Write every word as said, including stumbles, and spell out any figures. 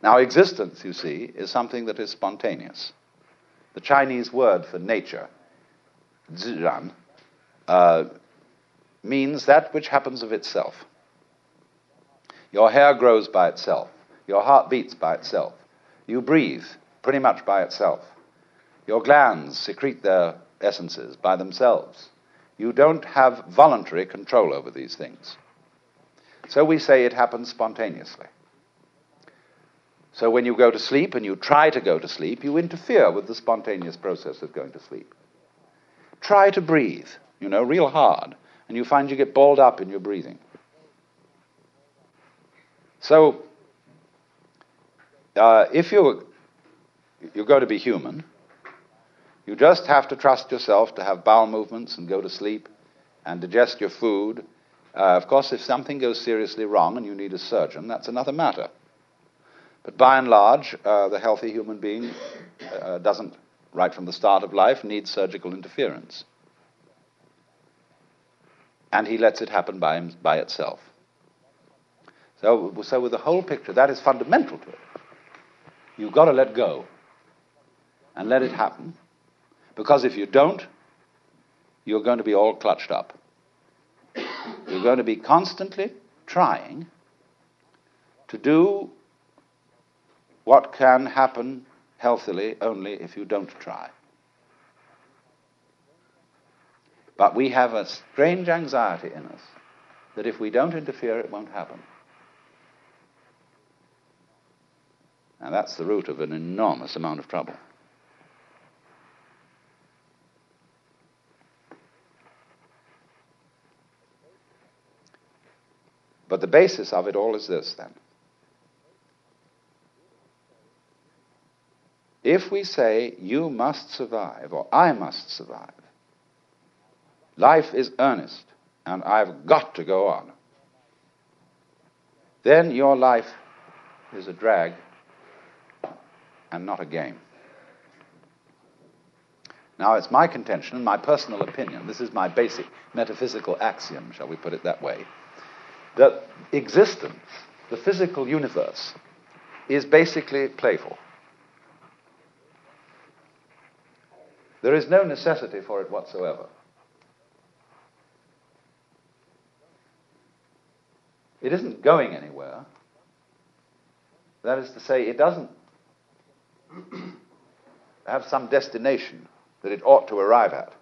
Now, existence, you see, is something that is spontaneous. The Chinese word for nature, zhiran, uh, means that which happens of itself. Your hair grows by itself. Your heart beats by itself. You breathe pretty much by itself. Your glands secrete their essences by themselves. You don't have voluntary control over these things. So we say it happens spontaneously. So when you go to sleep and you try to go to sleep, you interfere with the spontaneous process of going to sleep. Try to breathe, you know, real hard, and you find you get balled up in your breathing. So, uh, if you're, you're going to be human, you just have to trust yourself to have bowel movements and go to sleep and digest your food. Uh, of course, if something goes seriously wrong and you need a surgeon, that's another matter. But by and large, uh, the healthy human being uh, doesn't, right from the start of life, need surgical interference. And he lets it happen by, him, by itself. So, so with the whole picture, that is fundamental to it. You've got to let go and let it happen. Because if you don't, you're going to be all clutched up. You're going to be constantly trying to do what can happen healthily only if you don't try. But we have a strange anxiety in us that if we don't interfere, it won't happen. And that's the root of an enormous amount of trouble. But the basis of it all is this, then. If we say, you must survive, or I must survive, life is earnest, and I've got to go on, then your life is a drag and not a game. Now, it's my contention, my personal opinion, this is my basic metaphysical axiom, shall we put it that way, that existence, the physical universe, is basically playful. There is no necessity for it whatsoever. It isn't going anywhere. That is to say, it doesn't have some destination that it ought to arrive at.